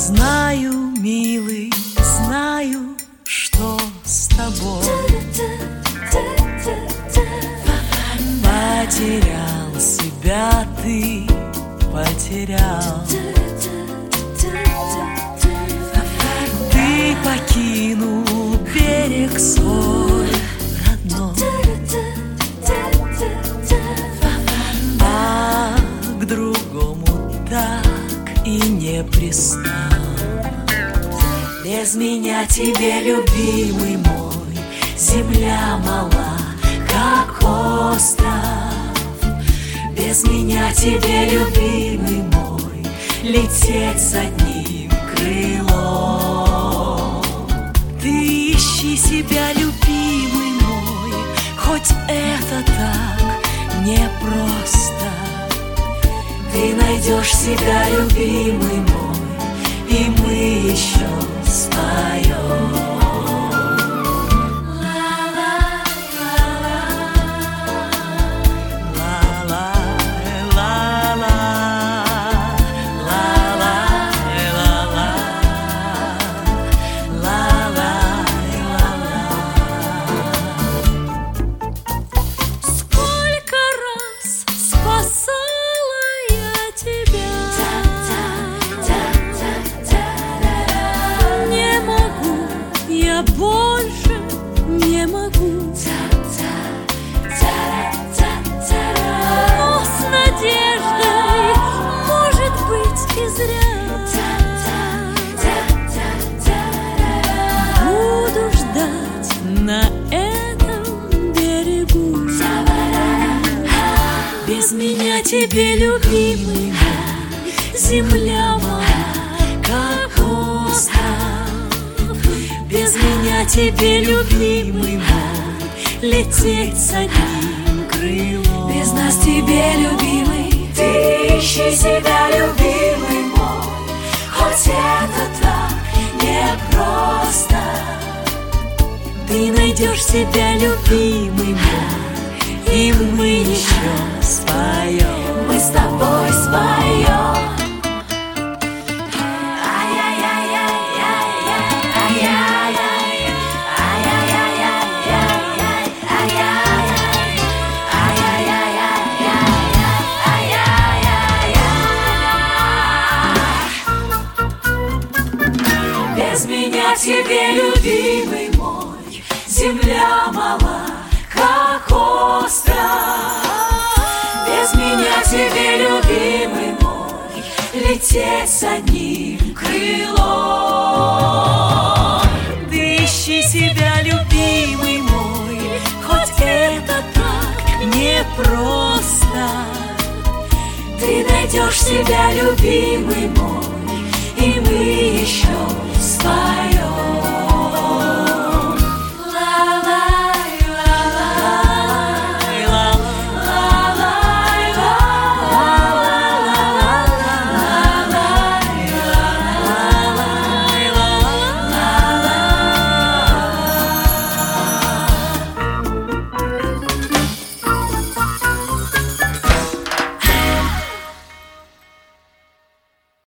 Знаю, милый, знаю, что с тобой. Потерял себя ты, потерял. Ты покинул берег свой родной, а к другому так и не пристал. Без меня тебе, любимый мой, земля мала, как остров. Без меня тебе, любимый мой, лететь с одним крылом. Ты ищи себя, любимый мой, хоть это так непросто. Ты найдешь себя, любимый мой, и мы еще споем. Больше не могу, но с надеждой, может быть, и зря, буду ждать на этом берегу. Без меня тебе, любимый мой, земля моя, как остров. Без меня тебе, любимый мой, лететь с одним крылом. Без нас тебе, любимый, ты ищи себя, любимый мой, хоть это так непросто. Ты найдешь себя, любимый мой, и мы еще споем. Мы с тобой споем. Без меня тебе, любимый мой, земля мала, как остров. Без меня тебе, любимый мой, лететь с одним крылом. Ты ищи себя, любимый мой, хоть это так непросто. Ты найдешь себя, любимый мой, и мы еще споем.